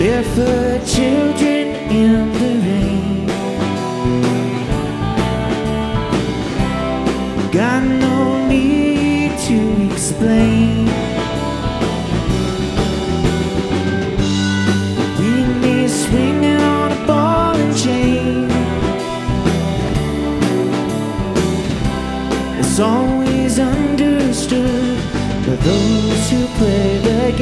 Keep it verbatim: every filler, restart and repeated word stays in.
barefoot children in the rain. Got no need to explain. Wind is swinging on a ball and chain. It's always understood by those who play the game.